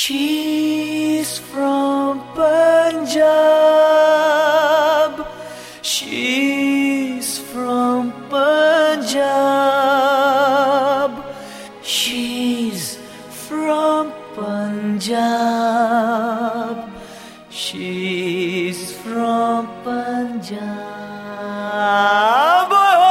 She's from Punjab. She's from Punjab. She's from Punjab. She's from Punjab.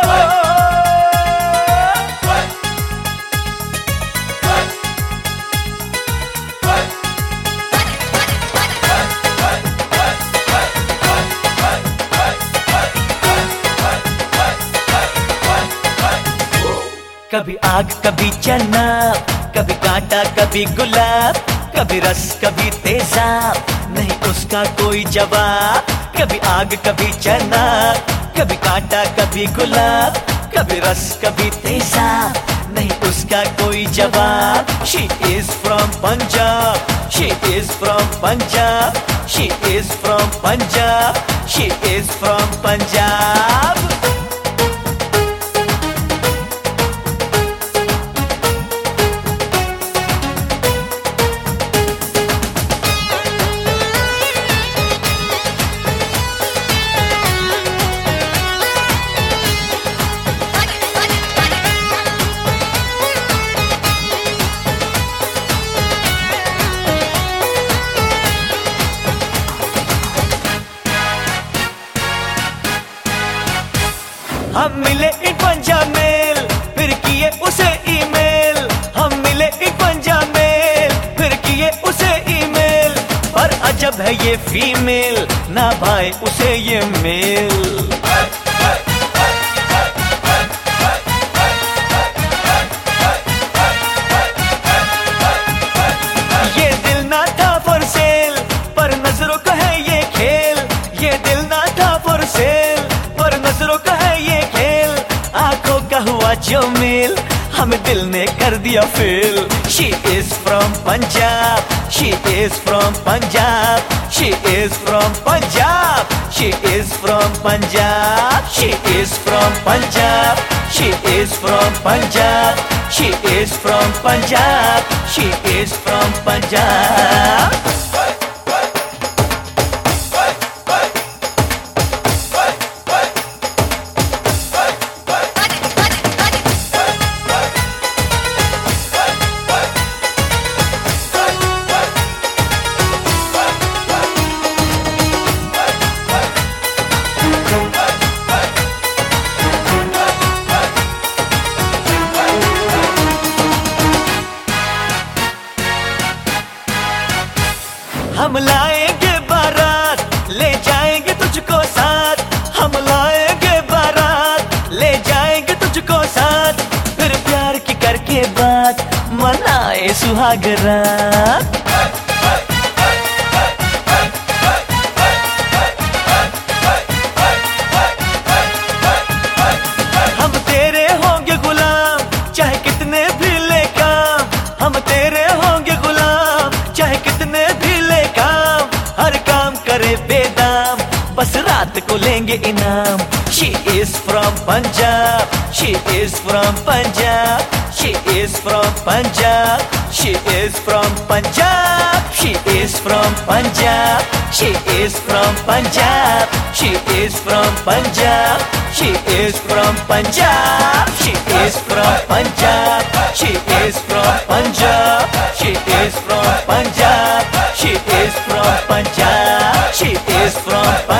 कभी आग कभी चना, कभी कांटा कभी गुलाब, कभी रस कभी तेजाब, नहीं उसका कोई जवाब। कभी आग कभी चना, कभी कांटा कभी गुलाब, कभी रस कभी तेजाब, नहीं उसका कोई जवाब। She is from Punjab. She is from Punjab. She is from Punjab. She is from Punjab. हम मिले एक पंजाब मेल, फिर किए उसे ईमेल। हम मिले एक पंजाब मेल, फिर किए उसे ईमेल। पर अजब है ये फीमेल, ना भाई उसे ये मेल। ये दिल ना था फॉर सेल, पर नजरों का है ये खेल। ये दिल ना था फॉर सेल, पर नजरों का है ये खेल। आंखों का हुआ जो मेल, हमें दिल ने कर दिया fail. She is from Punjab. She is from Punjab. She is from Punjab. She is from Punjab. She is from Punjab. She is from Punjab. She is from Punjab. She is from Punjab. हम लाएंगे बारात, ले जाएंगे तुझको साथ। हम लाएंगे बारात, ले जाएंगे तुझको साथ। फिर प्यार की करके बात, मनाए सुहाग रात। हम तेरे होंगे गुलाम, चाहे कितने भी ले काम। हम तेरे होंगे गुलाम, चाहे कितने भी ले काम। हर काम करे बेदाम, बस रात को लेंगे इनाम। She is from Punjab. She is from Punjab. She is from Punjab. She is from Punjab. She is from Punjab. She is from Punjab. She is from Punjab. She is from Punjab. She is from Punjab. She is from Punjab. She is from Punjab. She is from Punjab. She is from Punjab.